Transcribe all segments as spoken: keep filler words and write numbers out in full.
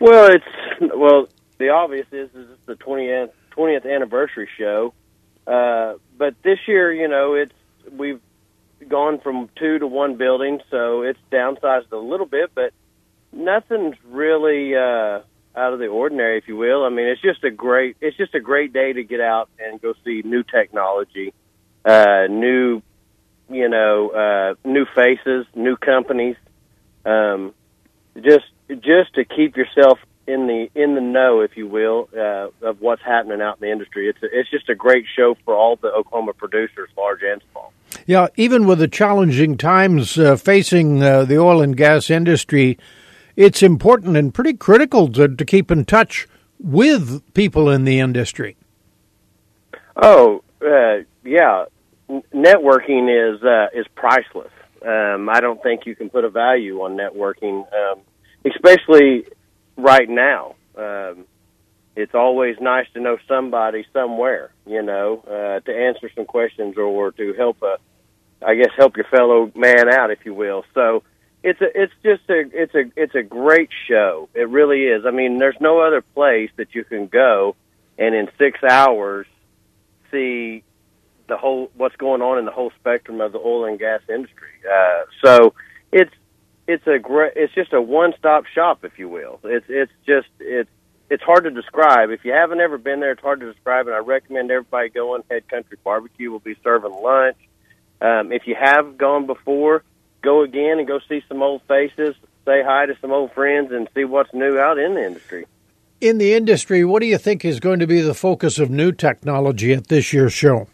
Well, it's well. The obvious is, is it's the twentieth twentieth anniversary show, uh, but this year, you know, it's we've gone from two to one building, so it's downsized a little bit, but nothing's really uh, out of the ordinary, if you will. I mean, it's just a great it's just a great day to get out and go see new technology, uh, new, you know, uh, new faces, new companies, um, just just to keep yourself in the in the know, if you will, uh, of what's happening out in the industry. It's a, it's just a great show for all the Oklahoma producers, large and small. Yeah, even with the challenging times uh, facing uh, the oil and gas industry, it's important and pretty critical to, to keep in touch with people in the industry. Oh, uh, yeah. N- networking is uh, is priceless. Um, I don't think you can put a value on networking, um, especially right now. Um, it's always nice to know somebody somewhere, you know, uh, to answer some questions or to help a, I guess, help your fellow man out, if you will. So it's a, it's just a, it's a, it's a great show. It really is. I mean, there's no other place that you can go and in six hours see the whole, what's going on in the whole spectrum of the oil and gas industry. Uh, so it's, It's a great. It's just a one-stop shop, if you will. It's it's just it's it's hard to describe. If you haven't ever been there, it's hard to describe. And I recommend everybody going. Head Country Barbecue will be serving lunch. Um, if you have gone before, go again and go see some old faces, say hi to some old friends, and see what's new out in the industry. In the industry, what do you think is going to be the focus of new technology at this year's show?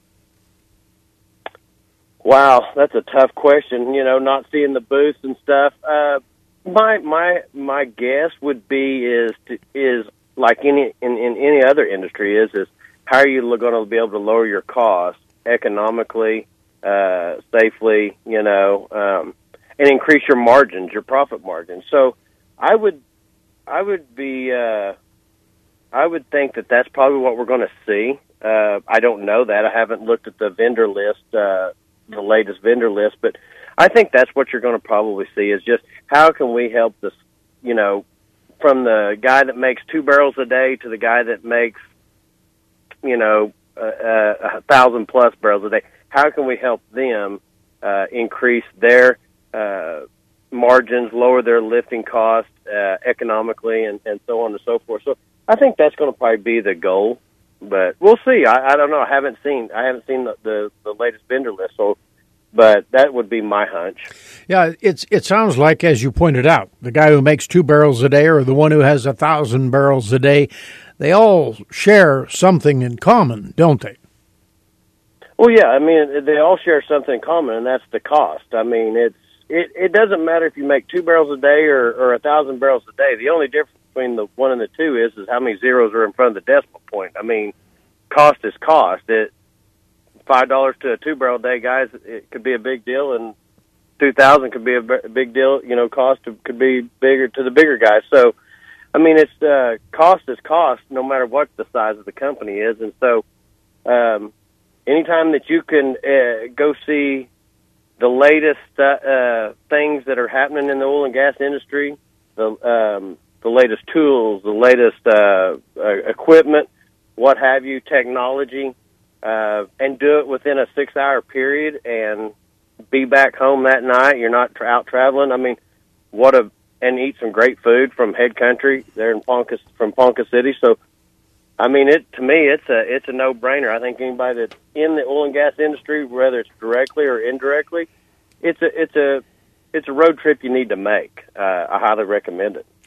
Wow, that's a tough question. You know, not seeing the booths and stuff. Uh, my my my guess would be is to, is like any in, in any other industry is is how are you going to be able to lower your costs economically, uh, safely, you know, um, and increase your margins, your profit margins. So I would I would be uh, I would think that that's probably what we're going to see. Uh, I don't know that. I haven't looked at the vendor list. Uh, the latest vendor list, but I think that's what you're going to probably see is just how can we help this, you know, from the guy that makes two barrels a day to the guy that makes, you know, uh, a thousand plus barrels a day. How can we help them uh, increase their uh, margins, lower their lifting costs uh, economically, and, and so on and so forth. So I think that's going to probably be the goal. But we'll see. I, I don't know. I haven't seen. I haven't seen the, the, the latest vendor list. So, but that would be my hunch. Yeah, it's it sounds like, as you pointed out, the guy who makes two barrels a day or the one who has a thousand barrels a day, they all share something in common, don't they? Well, yeah. I mean, they all share something in common, and that's the cost. I mean, it's it. It doesn't matter if you make two barrels a day or, or a thousand barrels a day. The only difference between the one and the two is is how many zeros are in front of the decimal point. I mean, cost is cost. It five dollars to a two barrel day, guys. It could be a big deal, and two thousand could be a big deal. You know, cost could be bigger to the bigger guys. So, I mean, it's uh, cost is cost, no matter what the size of the company is. And so, um, anytime that you can uh, go see the latest uh, uh, things that are happening in the oil and gas industry, the um, the latest tools, the latest uh, uh, equipment, what have you, technology, uh, and do it within a six-hour period and be back home that night. You're not tra- out traveling. I mean, what a and eat some great food from Head Country there in Ponca, from Ponca City. So, I mean, it to me, it's a it's a no-brainer. I think anybody that's in the oil and gas industry, whether it's directly or indirectly, it's a it's a it's a road trip you need to make. Uh, I highly recommend it.